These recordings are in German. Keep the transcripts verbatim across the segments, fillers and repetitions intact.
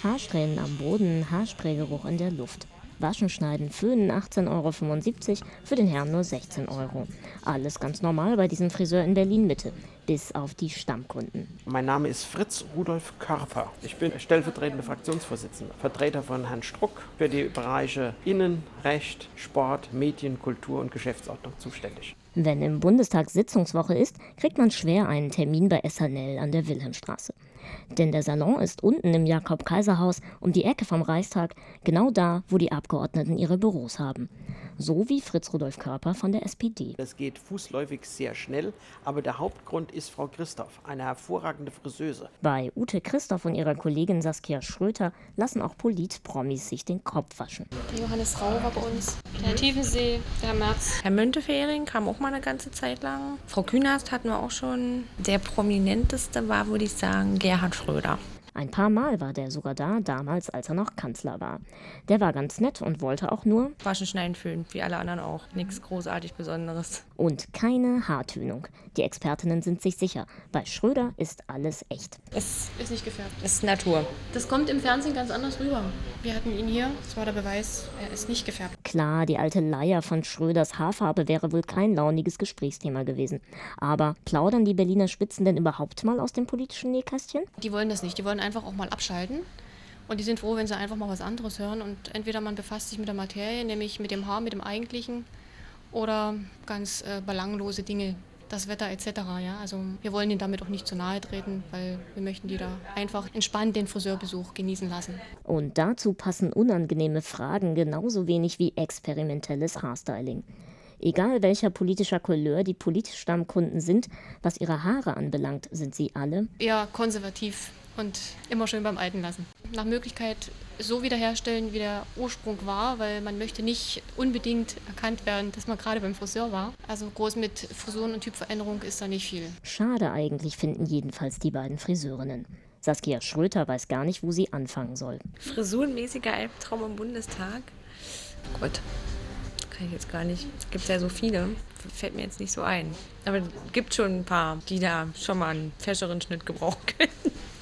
Haarsträhnen am Boden, Haarspraygeruch in der Luft. Waschen, Schneiden, Föhnen achtzehn Euro fünfundsiebzig, für den Herrn nur sechzehn Euro. Alles ganz normal bei diesem Friseur in Berlin-Mitte, bis auf die Stammkunden. Mein Name ist Fritz Rudolf Körper. Ich bin stellvertretender Fraktionsvorsitzender, Vertreter von Herrn Struck, für die Bereiche Innen, Recht, Sport, Medien, Kultur und Geschäftsordnung zuständig. Wenn im Bundestag Sitzungswoche ist, kriegt man schwer einen Termin bei S N L an der Wilhelmstraße. Denn der Salon ist unten im Jakob-Kaiser-Haus um die Ecke vom Reichstag, genau da, wo die Abgeordneten ihre Büros haben. So wie Fritz Rudolf Körper von der S P D. Das geht fußläufig sehr schnell, aber der Hauptgrund ist Frau Christoph, eine hervorragende Friseuse. Bei Ute Christoph und ihrer Kollegin Saskia Schröter lassen auch Polit-Promis sich den Kopf waschen. Der Johannes Rau war bei uns, der Herr Tiefensee, der Herr Merz. Herr Müntefering kam auch mal eine ganze Zeit lang. Frau Künast hatten wir auch schon. Der prominenteste war, würde ich sagen, Gerhard Schröder. Ein paar Mal war der sogar da, damals, als er noch Kanzler war. Der war ganz nett und wollte auch nur Waschen, Schneiden, Föhnen, wie alle anderen auch. Nichts großartig Besonderes. Und keine Haartönung. Die Expertinnen sind sich sicher, bei Schröder ist alles echt. Es Ist nicht gefärbt. ist Natur. Das kommt im Fernsehen ganz anders rüber. Wir hatten ihn hier, das war der Beweis, er ist nicht gefärbt. Klar, die alte Leier von Schröders Haarfarbe wäre wohl kein launiges Gesprächsthema gewesen. Aber plaudern die Berliner Spitzen denn überhaupt mal aus dem politischen Nähkästchen? Die wollen das nicht, die wollen einfach auch mal abschalten. Und die sind froh, wenn sie einfach mal was anderes hören. Und entweder man befasst sich mit der Materie, nämlich mit dem Haar, mit dem Eigentlichen, oder ganz äh, belanglose Dinge, das Wetter et cetera. Ja? Also wir wollen ihnen damit auch nicht zu nahe treten, weil wir möchten die da einfach entspannt den Friseurbesuch genießen lassen. Und dazu passen unangenehme Fragen genauso wenig wie experimentelles Haarstyling. Egal welcher politischer Couleur die Politstammkunden sind, was ihre Haare anbelangt, sind sie alle Eher konservativ und immer schön beim Alten lassen. Nach Möglichkeit so wiederherstellen, wie der Ursprung war, weil man möchte nicht unbedingt erkannt werden, dass man gerade beim Friseur war. Also groß mit Frisuren und Typveränderung ist da nicht viel. schade eigentlich, finden jedenfalls die beiden Friseurinnen. Saskia Schröter weiß gar nicht, wo sie anfangen soll. Frisurenmäßiger Albtraum im Bundestag. Gott, kann ich jetzt gar nicht. Es gibt ja so viele. Fällt mir jetzt nicht so ein. Aber es gibt schon ein paar, die da schon mal einen fescheren Schnitt gebrauchen können.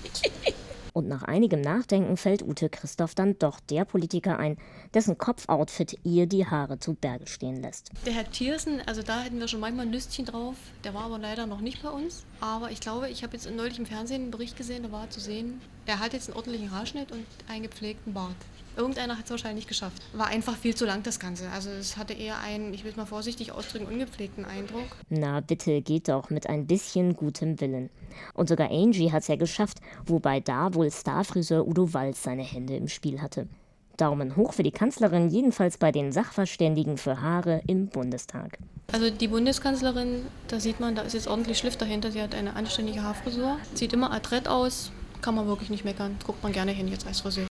Und nach einigem Nachdenken fällt Ute Christoph dann doch der Politiker ein, dessen Kopfoutfit ihr die Haare zu Berge stehen lässt. Der Herr Thiersen, also da hätten wir schon manchmal ein Lüstchen drauf. Der war aber leider noch nicht bei uns. Aber ich glaube, ich habe jetzt neulich im Fernsehen einen Bericht gesehen, da war zu sehen, er hat jetzt einen ordentlichen Haarschnitt und einen gepflegten Bart. Irgendeiner hat es wahrscheinlich geschafft. War einfach viel zu lang, das Ganze. Also es hatte eher einen, ich will es mal vorsichtig ausdrücken, ungepflegten Eindruck. Na bitte, geht doch mit ein bisschen gutem Willen. Und sogar Angie hat's ja geschafft, wobei da wohl Starfriseur Udo Walz seine Hände im Spiel hatte. Daumen hoch für die Kanzlerin, jedenfalls bei den Sachverständigen für Haare im Bundestag. Also die Bundeskanzlerin, da sieht man, da ist jetzt ordentlich Schliff dahinter. Sie hat eine anständige Haarfrisur, sieht immer adrett aus, kann man wirklich nicht meckern. Guckt man gerne hin jetzt als Friseur.